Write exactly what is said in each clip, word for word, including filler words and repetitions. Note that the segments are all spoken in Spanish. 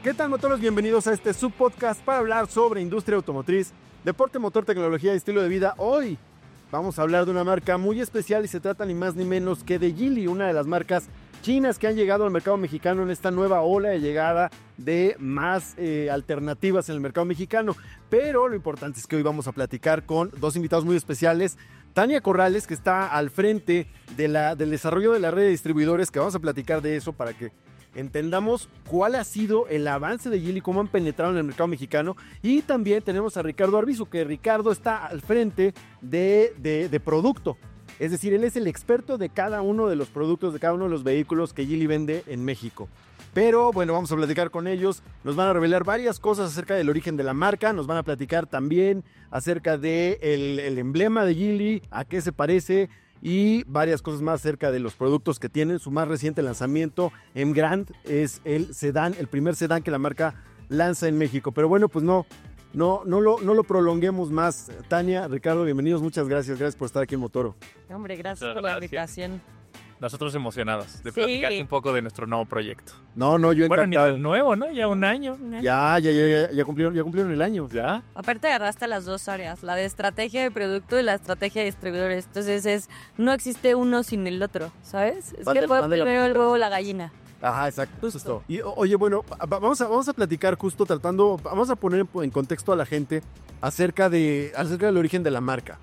¿Qué tal, motoros? Bienvenidos a este subpodcast para hablar sobre industria automotriz, deporte, motor, tecnología y estilo de vida. Hoy vamos a hablar de una marca muy especial y se trata ni más ni menos que de Geely, una de las marcas chinas que han llegado al mercado mexicano en esta nueva ola de llegada de más eh, alternativas en el mercado mexicano. Pero lo importante es que hoy vamos a platicar con dos invitados muy especiales. Tania Corrales, que está al frente de la, del desarrollo de la red de distribuidores, que vamos a platicar de eso para que entendamos cuál ha sido el avance de Geely, cómo han penetrado en el mercado mexicano. Y también tenemos a Ricardo Arbizu, que Ricardo está al frente de, de, de producto. Es decir, él es el experto de cada uno de los productos, de cada uno de los vehículos que Geely vende en México. Pero bueno, vamos a platicar con ellos. Nos van a revelar varias cosas acerca del origen de la marca. Nos van a platicar también acerca del de el emblema de Geely, a qué se parece, y varias cosas más acerca de los productos que tienen. Su más reciente lanzamiento, M Grand, es el sedán, el primer sedán que la marca lanza en México. Pero bueno, pues no, no, no, lo, no lo prolonguemos más. Tania, Ricardo, bienvenidos, muchas gracias. Gracias por estar aquí en Motoro. Hombre, gracias por la invitación. Nosotros emocionados de Sí. platicarte un poco de nuestro nuevo proyecto. No, no, yo Bueno, encantado. ni nuevo, ¿no? Ya un año. Ya, ya, ya, ya, ya cumplieron, ya cumplieron el año. ¿Ya? Aparte agarraste las dos áreas, la de estrategia de producto y la estrategia de distribuidores. Entonces es, no existe uno sin el otro, ¿sabes? Es Mande- que fue mande la- primero el huevo o la gallina. Ajá, exacto. Justo. Y o- oye, bueno, va- vamos a, vamos a platicar justo tratando, vamos a poner en contexto a la gente acerca, de, acerca del origen de la marca.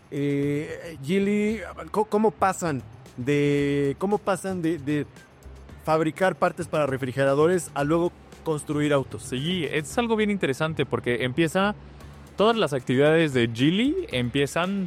Eh, Geely, ¿cómo, cómo pasan de cómo pasan de, de fabricar partes para refrigeradores a luego construir autos? Sí, es algo bien interesante porque empieza... Todas las actividades de Geely empiezan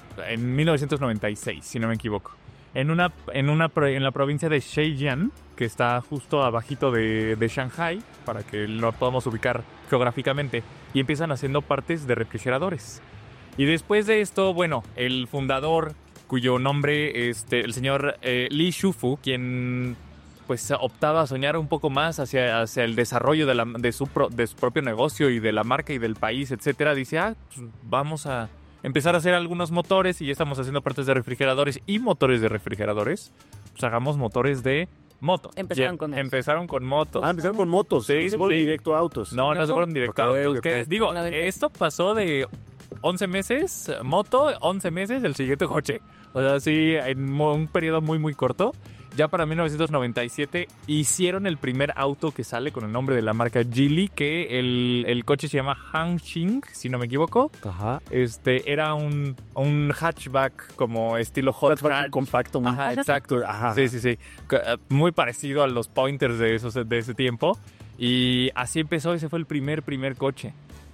en mil novecientos noventa y seis, si no me equivoco. En, una, en, una, pro- en la provincia de Zhejiang, que está justo abajito de, de Shanghai, para que lo podamos ubicar geográficamente, y empiezan haciendo partes de refrigeradores. Y después de esto, bueno, el fundador, cuyo nombre, este, el señor eh, Li Shufu, quien pues optaba a soñar un poco más hacia, hacia el desarrollo de, la, de, su pro, de su propio negocio y de la marca y del país, etcétera, dice, ah, pues vamos a empezar a hacer algunos motores y ya estamos haciendo partes de refrigeradores y motores de refrigeradores, pues hagamos motores de moto. Empezaron Ya- con motos. Empezaron con motos. Ah, empezaron con motos, Sí, se fueron sí. directo a autos. No, no se fueron directo. Ok, a autos, ok. que, digo, A ver. esto pasó de once meses moto, once meses el siguiente coche. O sea, sí, en mo- un periodo muy, muy corto. Ya para mil novecientos noventa y siete hicieron el primer auto que sale con el nombre de la marca Geely, que el, el coche se llama Hanshin, si no me equivoco. Ajá. Este, era un, un hatchback como estilo hot hatch. Compacto. muy- Ajá, exacto. Ajá. Sí, sí, sí. C- eh, Muy parecido a los pointers de, esos, de ese tiempo. Y así empezó, ese fue el primer, primer coche.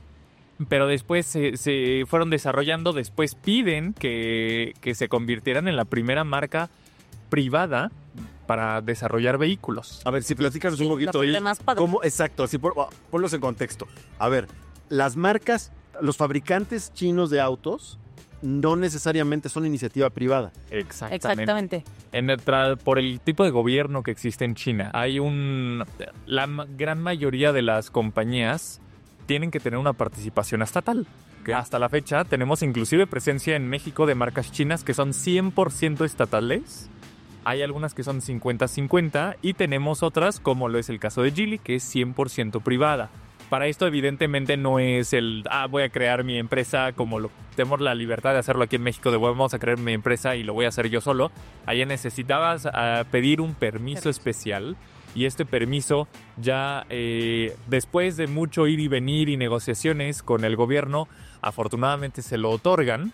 Pero después se, se fueron desarrollando, después piden que, que se convirtieran en la primera marca privada para desarrollar vehículos. A ver, si platicas un poquito. La parte oye, más padre. ¿cómo? Exacto, así por, oh, ponlos en contexto. A ver, las marcas, los fabricantes chinos de autos no necesariamente son iniciativa privada. Exactamente. Exactamente. En el tra- por el tipo de gobierno que existe en China, hay un... La ma- gran mayoría de las compañías tienen que tener una participación estatal. Que hasta la fecha tenemos inclusive presencia en México de marcas chinas que son cien por ciento estatales. Hay algunas que son cincuenta cincuenta y tenemos otras, como lo es el caso de Geely, que es cien por ciento privada. Para esto evidentemente no es el, ah, voy a crear mi empresa como lo tenemos la libertad de hacerlo aquí en México, de vamos a crear mi empresa y lo voy a hacer yo solo. Allá necesitabas uh, pedir un permiso Permiso. especial y este permiso ya eh, después de mucho ir y venir y negociaciones con el gobierno, afortunadamente se lo otorgan.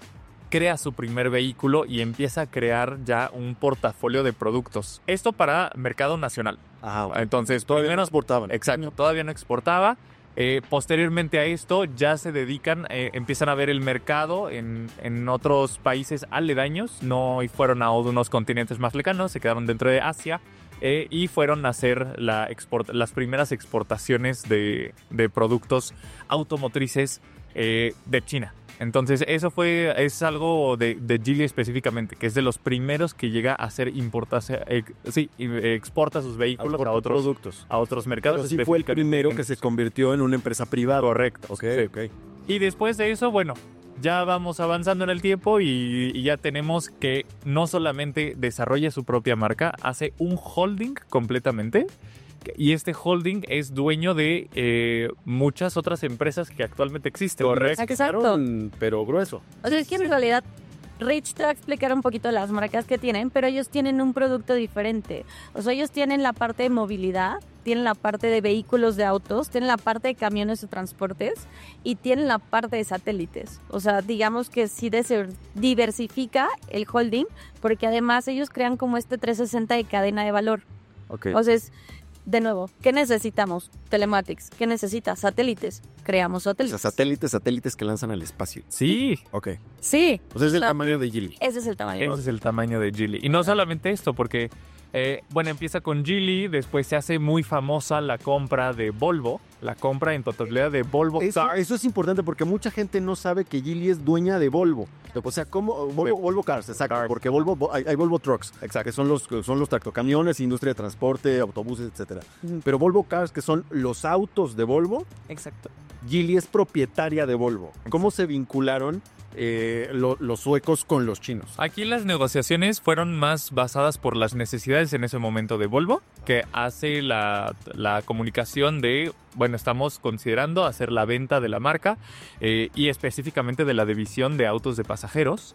Crea su primer vehículo y empieza a crear ya un portafolio de productos. Esto para mercado nacional. Ajá. ok. Entonces, Todavía no primero- exportaban. Exacto, todavía no exportaba. Eh, posteriormente a esto ya se dedican, eh, empiezan a ver el mercado en, en otros países aledaños, no y fueron a unos continentes más lejanos, se quedaron dentro de Asia eh, y fueron a hacer la export- las primeras exportaciones de, de productos automotrices eh, de China. Entonces eso fue es algo de, de Geely específicamente, que es de los primeros que llega a hacer importarse, eh, sí, eh, exporta sus vehículos a otros productos. a otros mercados. Pero sí fue el primero que se convirtió en una empresa privada. Correcto. Ok, Sí. ok. Y después de eso, bueno, ya vamos avanzando en el tiempo y, y ya tenemos que no solamente desarrolla su propia marca, hace un holding completamente y este holding es dueño de eh, muchas otras empresas que actualmente existen. Correcto. Exacto. Pero grueso. O sea, es que en realidad Rich te va a explicar un poquito las marcas que tienen, pero ellos tienen un producto diferente. O sea, ellos tienen la parte de movilidad, tienen la parte de vehículos de autos, tienen la parte de camiones de transportes y tienen la parte de satélites. O sea, digamos que sí diversifica el holding, porque además ellos crean como este trescientos sesenta de cadena de valor. Okay. O sea, es, de nuevo, ¿qué necesitamos? Telematics. ¿Qué necesitas? Satélites. Creamos O satélites. sea, satélites, satélites que lanzan al espacio. Sí, Ok. Sí. O sea, es el O sea, tamaño de Geely. Ese es el tamaño. ese es el tamaño de Geely. Y no solamente esto, porque, eh, bueno, empieza con Geely, después se hace muy famosa la compra de Volvo, la compra en totalidad de Volvo Eso, Cars. eso es importante porque mucha gente no sabe que Geely es dueña de Volvo. O sea, ¿cómo? Volvo, Volvo Cars, exacto. Cars. Porque Volvo, hay, hay Volvo Trucks, exacto, que son los, son los tractocamiones, industria de transporte, autobuses, etcétera. Pero Volvo Cars, que son los autos de Volvo, Exacto. Geely es propietaria de Volvo. ¿Cómo se vincularon eh, lo- los suecos con los chinos? Aquí las negociaciones fueron más basadas por las necesidades en ese momento de Volvo, que hace la, la comunicación de, bueno, estamos considerando hacer la venta de la marca eh, y específicamente de la división de autos de pasajeros.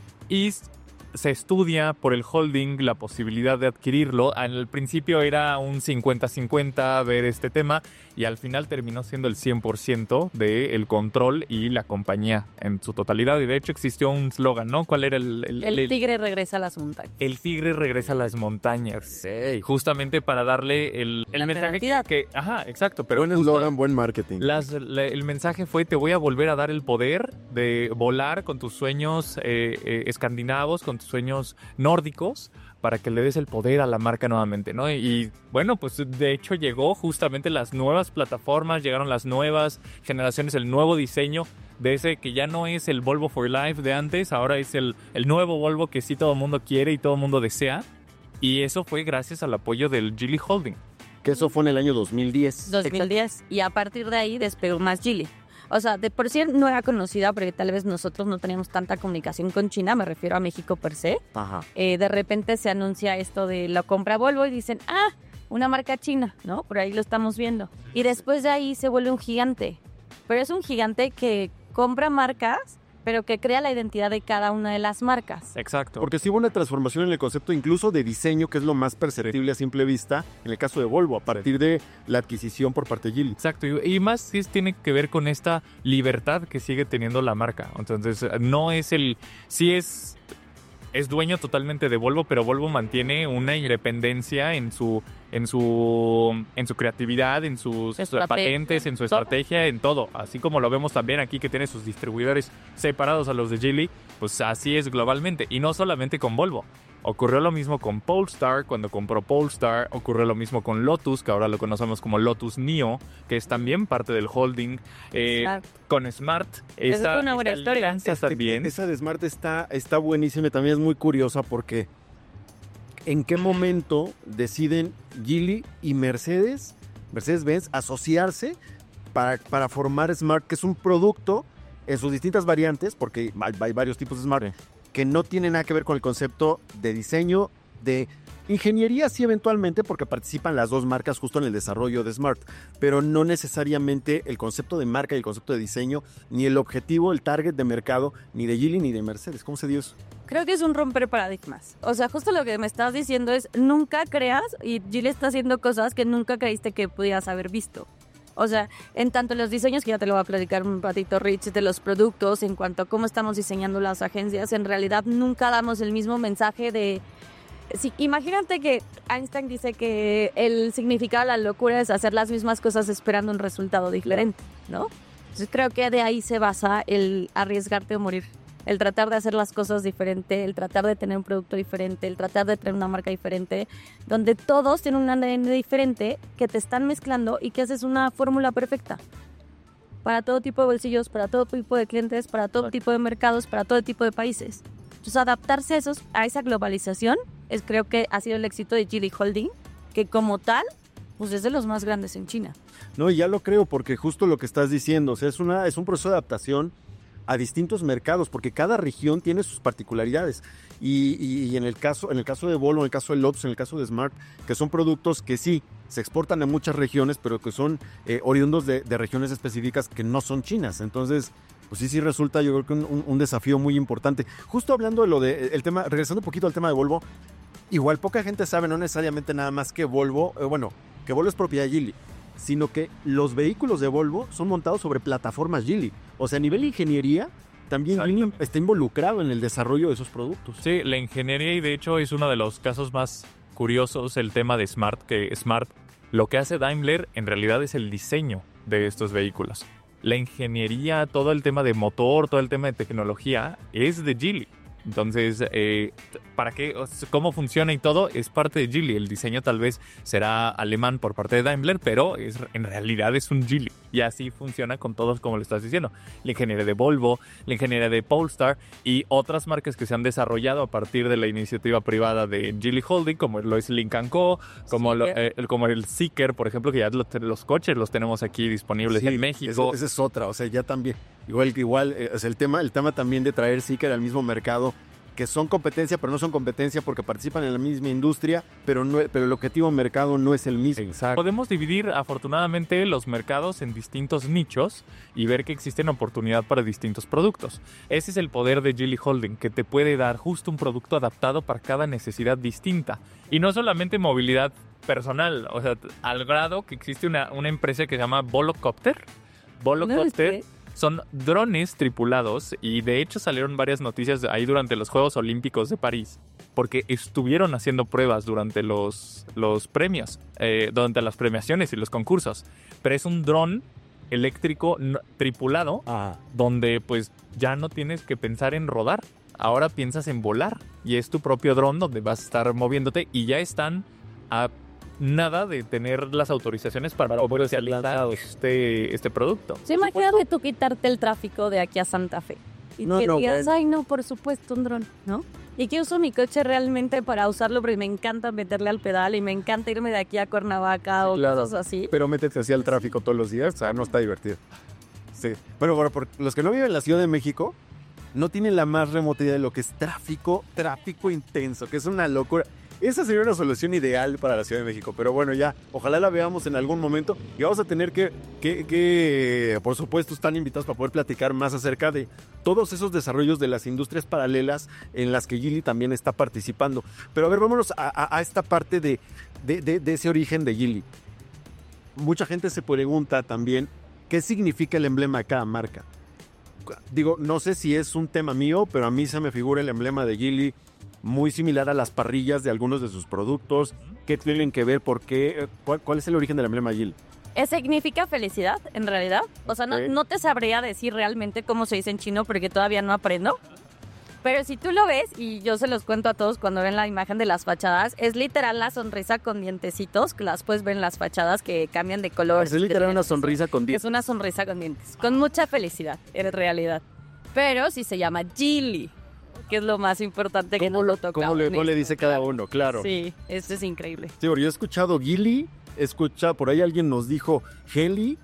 Y s- se estudia por el holding la posibilidad de adquirirlo. Al principio era un cincuenta cincuenta ver este tema y al final terminó siendo el cien por ciento del control y la compañía en su totalidad. Y de hecho existió un slogan, ¿no? ¿Cuál era el...? el- El el- tigre regresa a las montañas. el tigre regresa a las montañas. Sí. Justamente para darle el, el La mensaje que, identidad. que- Ajá, exacto. Pero Buen justo eslogan, buen marketing. las- la- el mensaje fue: te voy a volver a dar el poder de volar con tus sueños eh, eh, escandinavos, con tus sueños nórdicos, para que le des el poder a la marca nuevamente, ¿no? Y, y, bueno, pues de hecho llegó justamente las nuevas plataformas, llegaron las nuevas generaciones, el nuevo diseño de ese que ya no es el Volvo for Life de antes, ahora es el, el nuevo Volvo que sí todo el mundo quiere y todo el mundo desea. Y eso fue gracias al apoyo del Geely Holding. Que eso fue en el año dos mil diez. dos mil diez. Y a partir de ahí despegó más Geely. O sea, de por sí no era conocida porque tal vez nosotros no teníamos tanta comunicación con China, me refiero a México per se. Ajá. Eh, de repente se anuncia esto de la compra Volvo y dicen, ah, una marca china, ¿no? Por ahí lo estamos viendo. Y después de ahí se vuelve un gigante. Pero es un gigante que compra marcas, pero que crea la identidad de cada una de las marcas. Exacto. Porque sí hubo una transformación en el concepto incluso de diseño, que es lo más perceptible a simple vista, en el caso de Volvo, a partir de la adquisición por parte de Geely. Exacto, y, y más sí es- tiene que ver con esta libertad que sigue teniendo la marca. Entonces, no es el... Sí es... Es dueño totalmente de Volvo, pero Volvo mantiene una independencia en su, en su, en su creatividad, en sus Estrategia. patentes, en su estrategia, en todo. Así como lo vemos también aquí que tiene sus distribuidores separados a los de Geely, pues así es globalmente. Y no solamente con Volvo. Ocurrió lo mismo con Polestar cuando compró Polestar. Ocurrió lo mismo con Lotus, que ahora lo conocemos como Lotus Neo, que es también parte del holding. Eh, Exacto. con Smart. Esa esta- es una buena esta historia. alianza también. Esa de Smart está, está buenísima y también es muy curiosa porque ¿en qué momento deciden Geely y Mercedes, Mercedes-Benz, asociarse para, para formar Smart, que es un producto en sus distintas variantes, porque hay, hay varios tipos de Smart, que no tienen nada que ver con el concepto de diseño, de ingeniería sí eventualmente, porque participan las dos marcas justo en el desarrollo de Smart, pero no necesariamente el concepto de marca y el concepto de diseño, ni el objetivo, el target de mercado, ni de Geely ni de Mercedes. ¿Cómo se dio eso? Creo que es un romper paradigmas. O sea, justo lo que me estás diciendo es nunca creas, y Geely está haciendo cosas que nunca creíste que pudieras haber visto. O sea, en tanto los diseños, que ya te lo voy a platicar un ratito, Rich, de los productos, en cuanto a cómo estamos diseñando las agencias, en realidad nunca damos el mismo mensaje de... Sí, imagínate que Einstein dice que el significado de la locura es hacer las mismas cosas esperando un resultado diferente, ¿no? Entonces creo que de ahí se basa el arriesgarte o morir. El tratar de hacer las cosas diferente, el tratar de tener un producto diferente, el tratar de tener una marca diferente, donde todos tienen un A D N diferente que te están mezclando y que haces una fórmula perfecta para todo tipo de bolsillos, para todo tipo de clientes, para todo tipo de mercados, para todo tipo de países. Entonces, adaptarse a, esos, a esa globalización es, creo que ha sido el éxito de Geely Holding, que como tal, pues es de los más grandes en China. No, y ya lo creo, porque justo lo que estás diciendo, o sea, es, una, es un proceso de adaptación a distintos mercados, porque cada región tiene sus particularidades. Y, y, y en el caso en el caso de Volvo, en el caso de Lotus, en el caso de Smart, que son productos que sí se exportan a muchas regiones, pero que son eh, oriundos de, de regiones específicas que no son chinas. Entonces, pues sí, sí resulta, yo creo que un, un desafío muy importante. Justo hablando de lo de el tema, regresando un poquito al tema de Volvo, igual poca gente sabe, no necesariamente nada más que Volvo, eh, bueno, que Volvo es propiedad de Geely, sino que los vehículos de Volvo son montados sobre plataformas Geely. O sea, a nivel de ingeniería, también Geely está involucrado en el desarrollo de esos productos. Sí, la ingeniería, y de hecho es uno de los casos más curiosos el tema de Smart, que Smart, lo que hace Daimler en realidad es el diseño de estos vehículos. La ingeniería, todo el tema de motor, todo el tema de tecnología es de Geely. Entonces, eh, ¿para qué? ¿Cómo funciona y todo? Es parte de Geely. El diseño tal vez será alemán por parte de Daimler, pero es, en realidad es un Geely. Y así funciona con todos, como lo estás diciendo. La ingeniería de Volvo, la ingeniería de Polestar y otras marcas que se han desarrollado a partir de la iniciativa privada de Geely Holding, como lo es Lynk and Co, como, lo, eh, como el Zeekr, por ejemplo, que ya los, los coches los tenemos aquí disponibles sí, en México. Esa es otra, o sea, ya también. Igual, igual eh, es el tema, el tema también de traer Zeekr al mismo mercado, que son competencia, pero no son competencia porque participan en la misma industria, pero, no, pero el objetivo de mercado no es el mismo. Exacto. Podemos dividir, afortunadamente, los mercados en distintos nichos y ver que existen oportunidades para distintos productos. Ese es el poder de Geely Holding, que te puede dar justo un producto adaptado para cada necesidad distinta. Y no solamente movilidad personal, o sea, al grado que existe una, una empresa que se llama Volocopter. Volocopter... No, son drones tripulados y de hecho salieron varias noticias ahí durante los Juegos Olímpicos de París porque estuvieron haciendo pruebas durante los, los premios, eh, durante las premiaciones y los concursos. Pero es un dron eléctrico no, tripulado ah. donde pues ya no tienes que pensar en rodar, ahora piensas en volar y es tu propio dron donde vas a estar moviéndote y ya están a nada de tener las autorizaciones para comercializar este, este producto. Sí, imagínate tú quitarte el tráfico de aquí a Santa Fe. Y no, que no, digas, ay no, por supuesto, un dron, ¿no? Y que uso mi coche realmente para usarlo porque me encanta meterle al pedal y me encanta irme de aquí a Cuernavaca o claro, cosas así. Pero métete hacia el tráfico todos los días, o sea, no está divertido. Sí. Bueno, bueno, por los que no viven en la Ciudad de México, no tienen la más remota idea de lo que es tráfico, tráfico intenso, que es una locura. Esa sería una solución ideal para la Ciudad de México, pero bueno, ya, ojalá la veamos en algún momento y vamos a tener que, que, que, por supuesto, están invitados para poder platicar más acerca de todos esos desarrollos de las industrias paralelas en las que Geely también está participando. Pero a ver, vámonos a, a, a esta parte de, de, de, de ese origen de Geely. Mucha gente se pregunta también, ¿qué significa el emblema de cada marca? Digo, no sé si es un tema mío, pero a mí se me figura el emblema de Geely muy similar a las parrillas de algunos de sus productos. ¿Qué tienen que ver? ¿Por qué? ¿Cuál, cuál es el origen del emblema Geely? Significa felicidad, en realidad. O sea, no, okay. no te sabría decir realmente cómo se dice en chino porque todavía no aprendo. Pero si tú lo ves, y yo se los cuento a todos cuando ven la imagen de las fachadas, es literal la sonrisa con dientecitos, que las puedes ver en las fachadas que cambian de color. Es literal una sonrisa con dientes. Es una sonrisa con dientes, con mucha felicidad, en realidad. Pero sí se llama Geely, que es lo más importante que no lo toca. ¿Cómo le, le dice cada uno? Claro. Sí, esto es increíble. Sí, porque yo he escuchado Geely, he escuchado, por ahí alguien nos dijo Geely,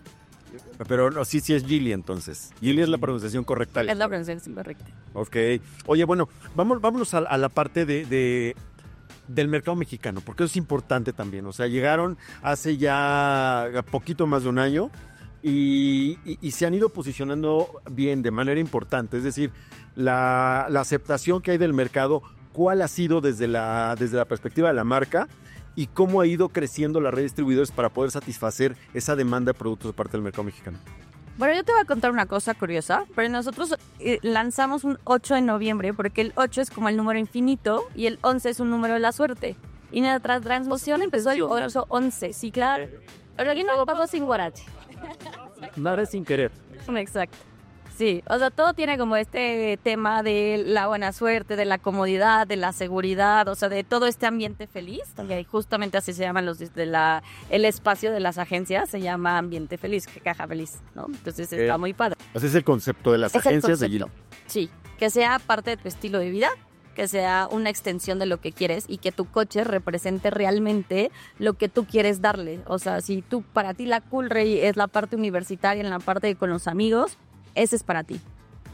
pero no, sí, sí es Geely entonces. Geely es la pronunciación correcta. Es la pronunciación correcta. Ok. Oye, bueno, vamos, vámonos a, a la parte de, de, del mercado mexicano, porque eso es importante también. O sea, llegaron hace ya poquito más de un año y, y, y se han ido posicionando bien, de manera importante. Es decir, la, la aceptación que hay del mercado, cuál ha sido desde la, desde la perspectiva de la marca y cómo ha ido creciendo la red de distribuidores para poder satisfacer esa demanda de productos de parte del mercado mexicano. Bueno, yo te voy a contar una cosa curiosa, pero nosotros eh, lanzamos un ocho de noviembre porque el ocho es como el número infinito y el once es un número de la suerte. Y nuestra transmisión empezó el ocho once, sí, claro. Pero aquí no pasó sin guarache. Nada sin querer. Exacto. Sí, o sea, todo tiene como este tema de la buena suerte, de la comodidad, de la seguridad, o sea, de todo este ambiente feliz, que justamente así se llaman los de la el espacio de las agencias, se llama ambiente feliz, que caja feliz, ¿no? Entonces está muy padre. Ese es el concepto de las es agencias de Geely. Sí, que sea parte de tu estilo de vida, que sea una extensión de lo que quieres y que tu coche represente realmente lo que tú quieres darle. O sea, si tú, para ti la Coolray es la parte universitaria, en la parte de con los amigos, ese es para ti.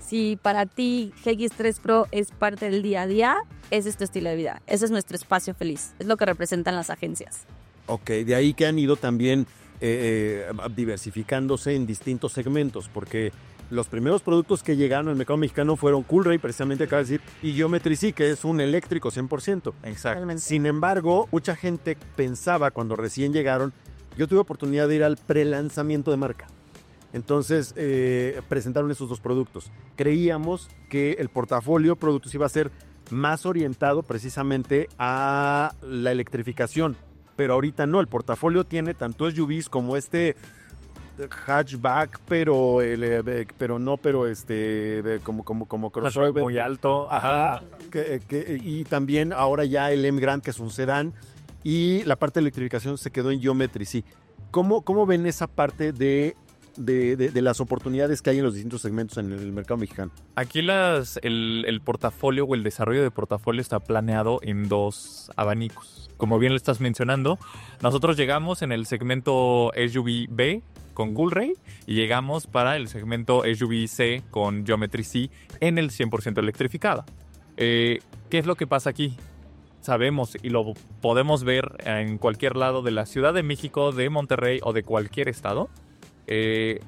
si para ti G X tres Pro es parte del día a día, ese es tu estilo de vida. Ese es nuestro espacio feliz. Es lo que representan las agencias. Ok, de ahí que han ido también eh, eh, diversificándose en distintos segmentos, porque los primeros productos que llegaron al mercado mexicano fueron Coolray, precisamente acaba de decir, y Geometry C, que es un eléctrico cien por ciento. Exacto. Sin embargo, mucha gente pensaba cuando recién llegaron, yo tuve oportunidad de ir al prelanzamiento de marca. Entonces, eh, presentaron esos dos productos. Creíamos que el portafolio de productos iba a ser más orientado precisamente a la electrificación, pero ahorita no. El portafolio tiene tanto S U Vs como este hatchback, pero el, eh, pero no, pero este como como como crossover muy alto, ajá. Que, que, y también ahora ya el M Grand, que es un sedán, y la parte de electrificación se quedó en Geometry C. ¿Cómo, cómo ven esa parte de De, de, de las oportunidades que hay en los distintos segmentos en el mercado mexicano? Aquí las, el, el portafolio o el desarrollo de portafolio está planeado en dos abanicos. Como bien lo estás mencionando, nosotros llegamos en el segmento S U V B con Coolray y llegamos para el segmento S U V C con Geometry C en el cien por ciento electrificado. Eh, ¿Qué es lo que pasa aquí? Sabemos y lo podemos ver en cualquier lado de la Ciudad de México, de Monterrey o de cualquier estado. Eh,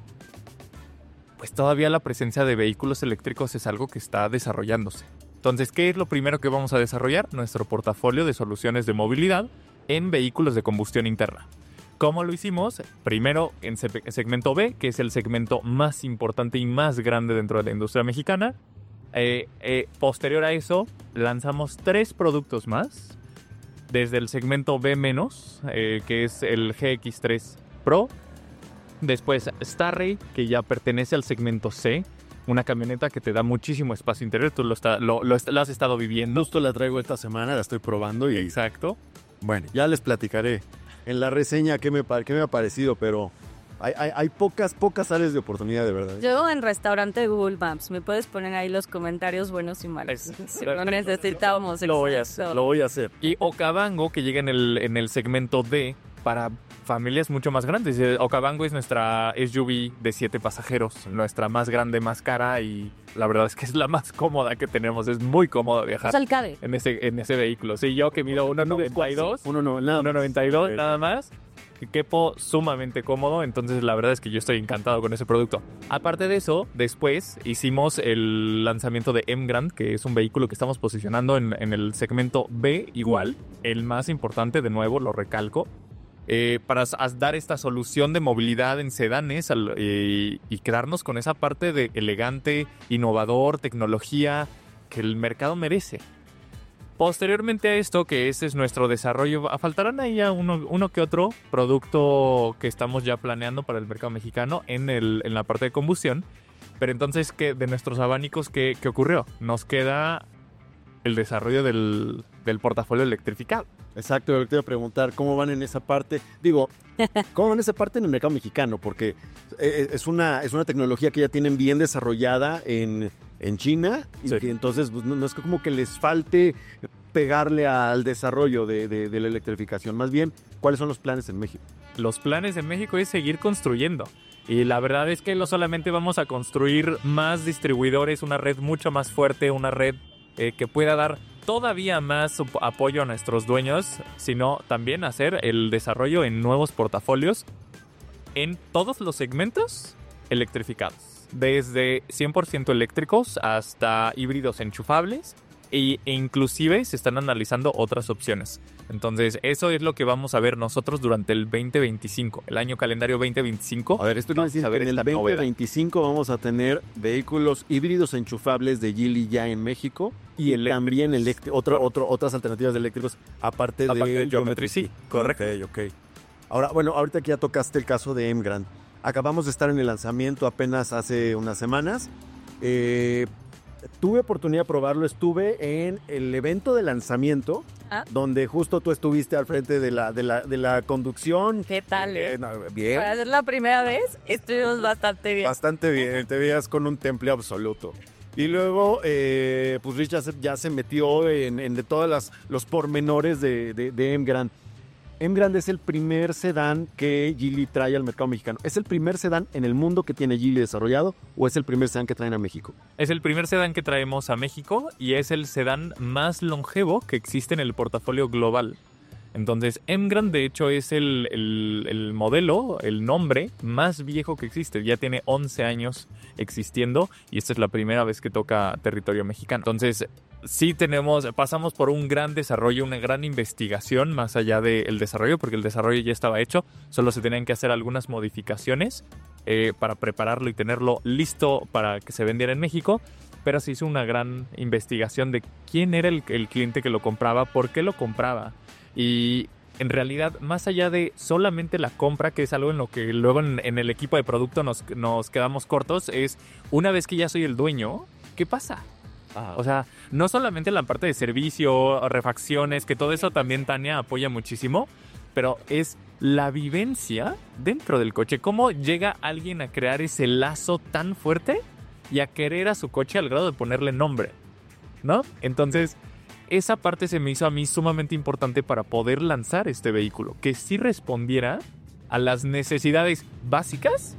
pues todavía la presencia de vehículos eléctricos es algo que está desarrollándose. Entonces, ¿qué es lo primero que vamos a desarrollar? Nuestro portafolio de soluciones de movilidad en vehículos de combustión interna. ¿Cómo lo hicimos? Primero en segmento B, que es el segmento más importante y más grande dentro de la industria mexicana. Eh, eh, posterior a eso, lanzamos tres productos más. Desde el segmento B menos, eh, que es el G X tres Pro. Después Starray, que ya pertenece al segmento C, una camioneta que te da muchísimo espacio interior. Tú lo, está, lo, lo, lo has estado viviendo. Justo la traigo esta semana, la estoy probando y exacto. Bueno, ya les platicaré en la reseña qué me, qué me ha parecido, pero hay, hay, hay pocas, pocas áreas de oportunidad, de verdad. Yo en restaurante Google Maps, me puedes poner ahí los comentarios buenos y malos. Si no necesitamos. Lo voy a hacer, lo voy a hacer. Y Okavango, que llega en el, en el segmento D, para familias mucho más grandes. Okavango es nuestra S U V de siete pasajeros, nuestra más grande, más cara, y la verdad es que es la más cómoda que tenemos. Es muy cómodo viajar en ese, en ese vehículo. Sí, yo que mido uno noventa y dos, uno noventa y dos nada más, quepo sumamente cómodo. Entonces la verdad es que yo estoy encantado con ese producto. Aparte de eso, después hicimos el lanzamiento de M Grand, que es un vehículo que estamos posicionando en, en el segmento B igual, el más importante, de nuevo lo recalco. Eh, para dar esta solución de movilidad en sedanes al, eh, y quedarnos con esa parte de elegante, innovador, tecnología que el mercado merece. Posteriormente a esto, que ese es nuestro desarrollo, faltarán ahí ya uno, uno que otro producto que estamos ya planeando para el mercado mexicano en, el, en la parte de combustión. Pero entonces, ¿qué, de nuestros abanicos, ¿qué, qué ocurrió? Nos queda el desarrollo del, del portafolio electrificado. Exacto, yo te iba a preguntar cómo van en esa parte. Digo, ¿cómo van en esa parte en el mercado mexicano? Porque es una, es una tecnología que ya tienen bien desarrollada en, en China. Sí. Y que entonces pues, no, no es como que les falte pegarle al desarrollo de, de, de la electrificación. Más bien, ¿cuáles son los planes en México? Los planes en México es seguir construyendo. Y la verdad es que no solamente vamos a construir más distribuidores, una red mucho más fuerte, una red eh, que pueda dar todavía más apoyo a nuestros dueños, sino también hacer el desarrollo en nuevos portafolios en todos los segmentos electrificados, desde cien por ciento eléctricos hasta híbridos enchufables, e inclusive se están analizando otras opciones. Entonces eso es lo que vamos a ver nosotros durante el veinte veinticinco, el año calendario veinte veinticinco. A ver, esto no es decir que en el veinte veinticinco vamos a tener vehículos híbridos enchufables de Geely ya en México y, y también electri- otro, otro, otras alternativas de eléctricos aparte, aparte de, de Geometry C. Correcto. Ok, ok. Ahora, bueno, ahorita que ya tocaste el caso de M Grand, acabamos de estar en el lanzamiento apenas hace unas semanas. Eh... Tuve oportunidad de probarlo, estuve en el evento de lanzamiento, ¿ah? Donde justo tú estuviste al frente de la, de la, de la conducción. ¿Qué tal? Eh? Eh, no, bien. Para ser la primera vez, estuvimos bastante bien. Bastante bien, te veías con un temple absoluto. Y luego, eh, pues Rich ya se, ya se metió en, en de todos las, los pormenores de, de, de M Grand. Emgrand es el primer sedán que Geely trae al mercado mexicano. ¿Es el primer sedán en el mundo que tiene Geely desarrollado o es el primer sedán que traen a México? Es el primer sedán que traemos a México y es el sedán más longevo que existe en el portafolio global. Entonces, Emgrand de hecho es el, el, el modelo, el nombre más viejo que existe. Ya tiene once años existiendo y esta es la primera vez que toca territorio mexicano. Entonces, sí tenemos, pasamos por un gran desarrollo, una gran investigación más allá del desarrollo, porque el desarrollo ya estaba hecho, solo se tenían que hacer algunas modificaciones eh, para prepararlo y tenerlo listo para que se vendiera en México, pero se hizo una gran investigación de quién era el, el cliente que lo compraba, por qué lo compraba, y en realidad, más allá de solamente la compra, que es algo en lo que luego en, en el equipo de producto nos, nos quedamos cortos, es una vez que ya soy el dueño, ¿qué pasa? Ah. O sea, no solamente la parte de servicio, refacciones, que todo eso también Tania apoya muchísimo, pero es la vivencia dentro del coche. ¿Cómo llega alguien a crear ese lazo tan fuerte y a querer a su coche al grado de ponerle nombre? ¿No? Entonces, esa parte se me hizo a mí sumamente importante para poder lanzar este vehículo, que sí respondiera a las necesidades básicas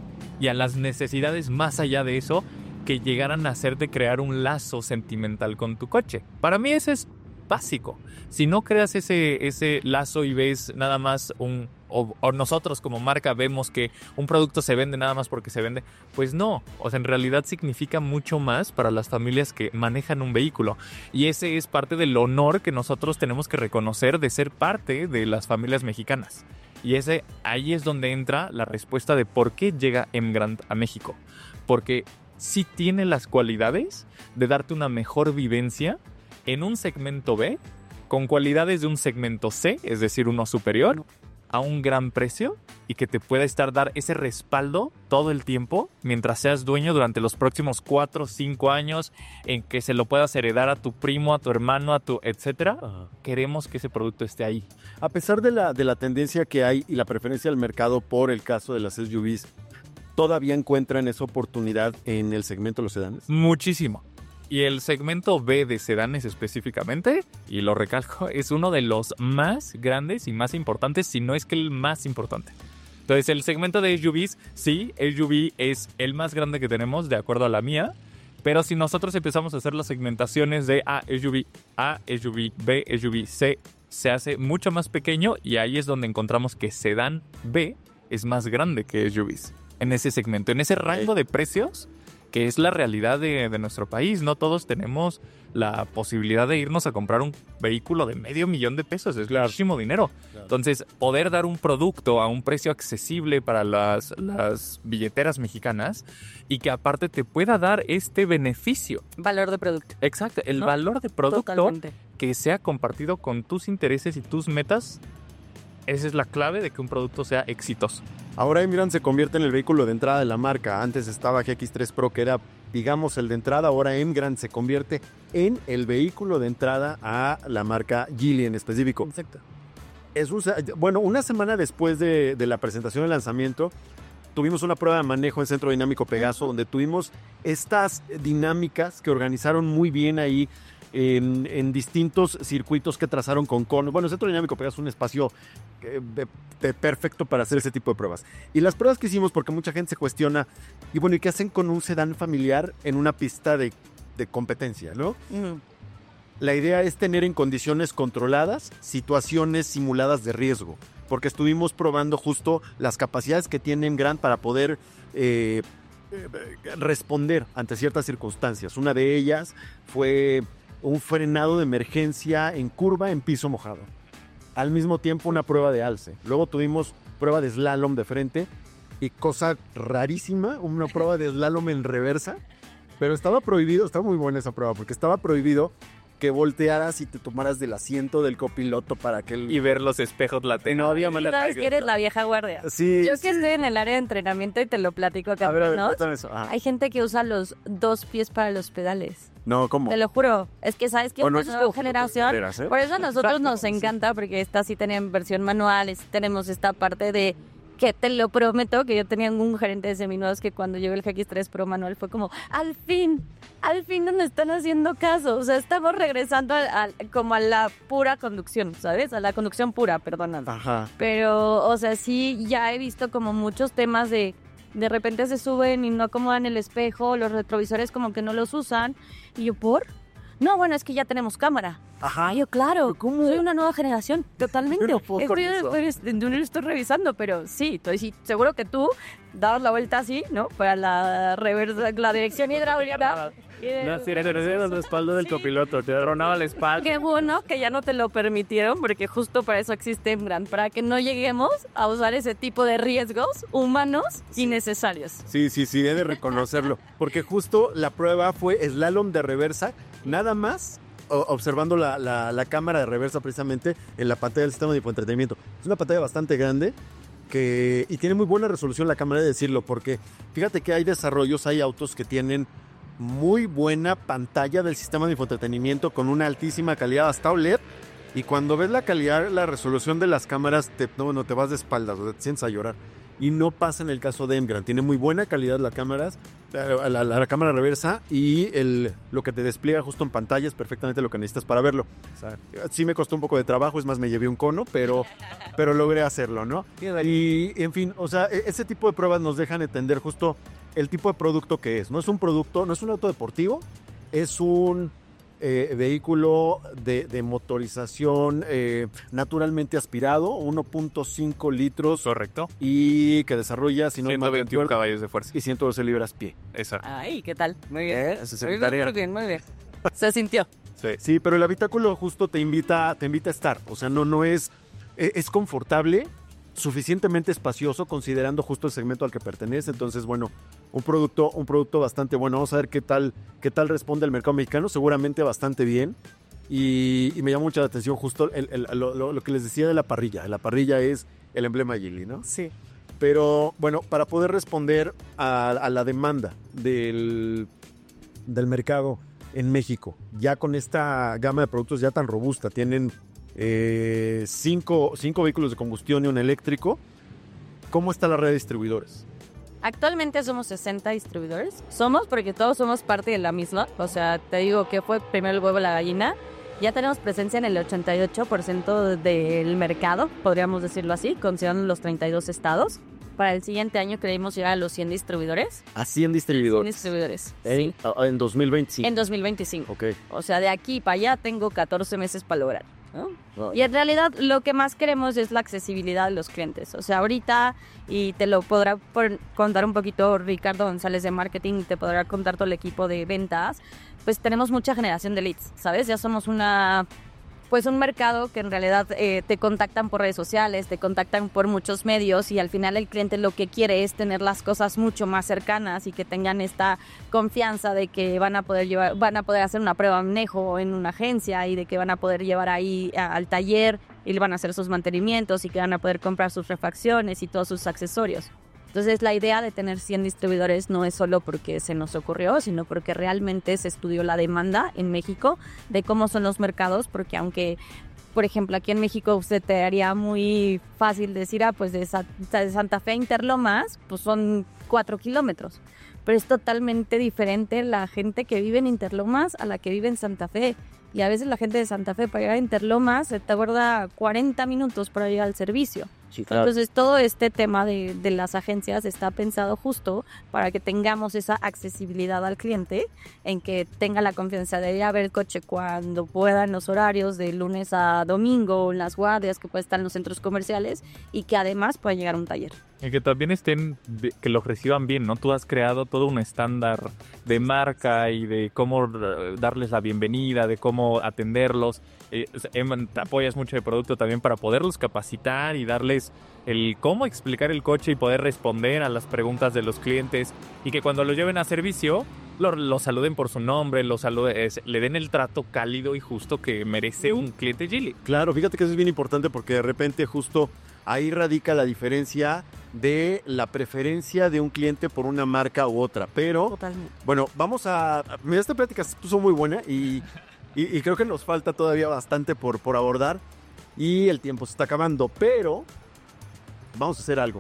y a las necesidades más allá de eso, que llegaran a hacerte crear un lazo sentimental con tu coche. Para mí ese es básico. Si no creas ese, ese lazo y ves nada más un... O, o nosotros como marca vemos que un producto se vende nada más porque se vende, pues no. O sea, en realidad significa mucho más para las familias que manejan un vehículo. Y ese es parte del honor que nosotros tenemos que reconocer de ser parte de las familias mexicanas. Y ese, ahí es donde entra la respuesta de por qué llega Emgrand a México. Porque sí tiene las cualidades de darte una mejor vivencia en un segmento B, con cualidades de un segmento C, es decir, uno superior, a un gran precio y que te pueda estar dar ese respaldo todo el tiempo mientras seas dueño durante los próximos cuatro o cinco años, en que se lo puedas heredar a tu primo, a tu hermano, a tu etcétera. Uh-huh. Queremos que ese producto esté ahí. A pesar de la, de la tendencia que hay y la preferencia del mercado por el caso de las S U Vs, ¿todavía encuentran esa oportunidad en el segmento de los sedanes? Muchísimo. Y el segmento B de sedanes específicamente, y lo recalco, es uno de los más grandes y más importantes, si no es que el más importante. Entonces, el segmento de S U Vs, sí, S U V es el más grande que tenemos, de acuerdo a la mía. Pero si nosotros empezamos a hacer las segmentaciones de A, S U V A, S U V B, S U V C, se hace mucho más pequeño y ahí es donde encontramos que sedán B es más grande que S U Vs. En ese segmento, en ese rango de precios, que es la realidad de, de nuestro país. No todos tenemos la posibilidad de irnos a comprar un vehículo de medio millón de pesos. Es claro. Muchísimo dinero. Claro. Entonces, poder dar un producto a un precio accesible para las, las billeteras mexicanas y que aparte te pueda dar este beneficio. Valor de producto. Exacto, el ¿no? valor de producto Totalmente. Que sea compartido con tus intereses y tus metas. Esa es la clave de que un producto sea exitoso. Ahora Emgrand se convierte en el vehículo de entrada de la marca. Antes estaba G X tres Pro, que era, digamos, el de entrada. Ahora Emgrand se convierte en el vehículo de entrada a la marca Geely en específico. Exacto. Es un, bueno, una semana después de, de la presentación y lanzamiento, tuvimos una prueba de manejo en Centro Dinámico Pegaso, donde tuvimos estas dinámicas que organizaron muy bien ahí en, en distintos circuitos que trazaron con conos. Bueno, el Centro Dinámico Pegaso es un espacio eh, de, de perfecto para hacer ese tipo de pruebas. Y las pruebas que hicimos, porque mucha gente se cuestiona, y bueno, ¿y qué hacen con un sedán familiar en una pista de, de competencia, no? Uh-huh. La idea es tener en condiciones controladas situaciones simuladas de riesgo, porque estuvimos probando justo las capacidades que tiene Emgrand para poder eh, eh, responder ante ciertas circunstancias. Una de ellas fue un frenado de emergencia en curva en piso mojado. Al mismo tiempo una prueba de alce. Luego tuvimos prueba de slalom de frente y cosa rarísima, una prueba de slalom en reversa. Pero estaba prohibido, estaba muy buena esa prueba, porque estaba prohibido que voltearas y te tomaras del asiento del copiloto para que... El... Y ver los espejos laterales. No había manera. Sabes que eres la vieja guardia. Sí. Yo sí. que estoy en el área de entrenamiento y te lo platico acá. A ver, a ver, ¿no? cuéntame eso. Ajá. Hay gente que usa los dos pies para los pedales. No, ¿cómo? Te lo juro. Es que sabes que bueno, es una nueva generación. ¿eh? Por eso a nosotros nos encanta, porque esta sí tienen versión manual, tenemos esta parte de que te lo prometo que yo tenía un gerente de seminuevos que cuando llegó el G X tres Pro manual fue como, al fin, al fin nos están haciendo caso, o sea, estamos regresando a, a, como a la pura conducción, ¿sabes? A la conducción pura, perdóname. Ajá. Pero, o sea, sí, ya he visto como muchos temas de, de repente se suben y no acomodan el espejo, los retrovisores como que no los usan, y yo, ¿por? No, bueno, es que ya tenemos cámara. Ajá, yo claro, ¿Cómo? soy una nueva generación, totalmente. Yo no puedo con Estoy, eso. pues, no lo estoy revisando, pero sí, estoy sí, seguro que tú dabas la vuelta así, ¿no? Para la reversa, la dirección hidráulica. No, sí, era la espalda del copiloto, te tronaba la espalda. Qué bueno que ya no te lo permitieron, porque justo para eso existe Embraer, para que no lleguemos a usar ese tipo de riesgos humanos innecesarios. Sí, sí, sí, he de reconocerlo. Porque justo la prueba fue slalom de reversa, nada más o- observando la, la, la cámara de reversa precisamente en la pantalla del sistema de infoentretenimiento. Es una pantalla bastante grande que, y tiene muy buena resolución la cámara, de decirlo, porque fíjate que hay desarrollos, hay autos que tienen muy buena pantalla del sistema de infoentretenimiento con una altísima calidad, hasta O L E D. Y cuando ves la calidad, la resolución de las cámaras, te, no, no, te vas de espaldas, o sea, te sientes a llorar. Y no pasa en el caso de Embraer. Tiene muy buena calidad la cámara, la, la, la cámara reversa, y el, lo que te despliega justo en pantalla es perfectamente lo que necesitas para verlo. O sea, sí me costó un poco de trabajo, es más, me llevé un cono, pero, pero logré hacerlo, ¿no? Y, en fin, o sea, ese tipo de pruebas nos dejan entender justo el tipo de producto que es. No es un producto, no es un auto deportivo, es un eh, vehículo de, de motorización eh, naturalmente aspirado, uno punto cinco litros. Correcto. Y que desarrolla, si no me ciento veintiuno acuerdo, caballos de fuerza. y ciento doce libras pie. Exacto. Ay, ¿qué tal? Muy bien. ¿Eh? Esa es mi tarea. Muy bien, muy bien. Se sintió. Sí. Sí, pero el habitáculo justo te invita, te invita a estar. O sea, no, no es, es, es confortable, suficientemente espacioso, considerando justo el segmento al que pertenece. Entonces, bueno, un producto, un producto bastante bueno. Vamos a ver qué tal, qué tal responde el mercado mexicano. Seguramente bastante bien. Y, y me llama mucha la atención justo el, el, lo, lo, lo que les decía de la parrilla. La parrilla es el emblema Geely, ¿no? Sí. Pero bueno, para poder responder a, a la demanda del, del mercado en México, ya con esta gama de productos ya tan robusta, tienen eh, cinco, cinco vehículos de combustión y un eléctrico. ¿Cómo está la red de distribuidores? Actualmente somos sesenta distribuidores. Somos porque todos somos parte de la misma. O sea, te digo que fue primero el huevo y la gallina. Ya tenemos presencia en el ochenta y ocho por ciento del mercado, podríamos decirlo así, considerando los treinta y dos estados. Para el siguiente año queremos llegar a los cien distribuidores. A cien cien distribuidores. distribuidores, En, sí. en dos mil veinticinco. En dos mil veinticinco. Ok. O sea, de aquí para allá tengo catorce meses para lograr, ¿no? Y en realidad lo que más queremos es la accesibilidad de los clientes. O sea, ahorita, y te lo podrá por- contar un poquito Ricardo González de marketing, y te podrá contar todo el equipo de ventas, pues tenemos mucha generación de leads, ¿sabes? Ya somos una... pues un mercado que en realidad eh, te contactan por redes sociales, te contactan por muchos medios, y al final el cliente lo que quiere es tener las cosas mucho más cercanas y que tengan esta confianza de que van a poder llevar, van a poder hacer una prueba de manejo en una agencia, y de que van a poder llevar ahí a- al taller y le van a hacer sus mantenimientos, y que van a poder comprar sus refacciones y todos sus accesorios. Entonces, la idea de tener cien distribuidores no es solo porque se nos ocurrió, sino porque realmente se estudió la demanda en México de cómo son los mercados, porque aunque, por ejemplo, aquí en México usted te haría muy fácil decir, ah, pues de, Sa- de Santa Fe a Interlomas, pues son cuatro kilómetros. Pero es totalmente diferente la gente que vive en Interlomas a la que vive en Santa Fe. Y a veces la gente de Santa Fe para llegar a Interlomas se tarda cuarenta minutos para llegar al servicio. Sí, Entonces, todo este tema de, de las agencias está pensado justo para que tengamos esa accesibilidad al cliente, en que tenga la confianza de ir a ver el coche cuando pueda, en los horarios de lunes a domingo, en las guardias que puede estar en los centros comerciales, y que además pueda llegar a un taller. Y que también estén, que los reciban bien, ¿no? Tú has creado todo un estándar de marca y de cómo eh, darles la bienvenida, de cómo atenderlos. Eh, em, te apoyas mucho de producto también para poderlos capacitar y darles el cómo explicar el coche y poder responder a las preguntas de los clientes, y que cuando lo lleven a servicio lo, lo saluden por su nombre, lo saluden, es, le den el trato cálido y justo que merece un cliente Geely. Claro, fíjate que eso es bien importante, porque de repente justo ahí radica la diferencia de la preferencia de un cliente por una marca u otra. Pero, Totalmente. bueno, vamos a... Mira, esta plática se puso muy buena y, y, y creo que nos falta todavía bastante por, por abordar, y el tiempo se está acabando, pero vamos a hacer algo.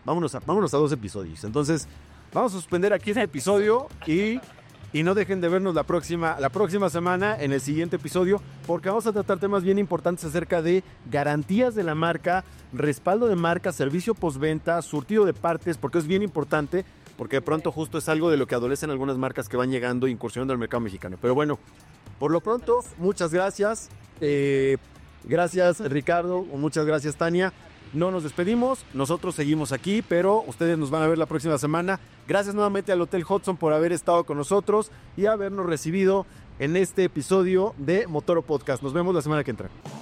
vámonos a, vámonos a dos episodios. Entonces, vamos a suspender aquí este episodio y, y no dejen de vernos la próxima, la próxima semana en el siguiente episodio, porque vamos a tratar temas bien importantes acerca de garantías de la marca, respaldo de marca, servicio postventa, surtido de partes, porque es bien importante, porque de pronto justo es algo de lo que adolecen algunas marcas que van llegando e incursionando al mercado mexicano. Pero bueno, por lo pronto, muchas gracias. Eh, gracias, Ricardo. Muchas gracias, Tania. No nos despedimos, nosotros seguimos aquí, pero ustedes nos van a ver la próxima semana. Gracias nuevamente al Hotel Hudson por haber estado con nosotros y habernos recibido en este episodio de Motoro Podcast. Nos vemos la semana que entra.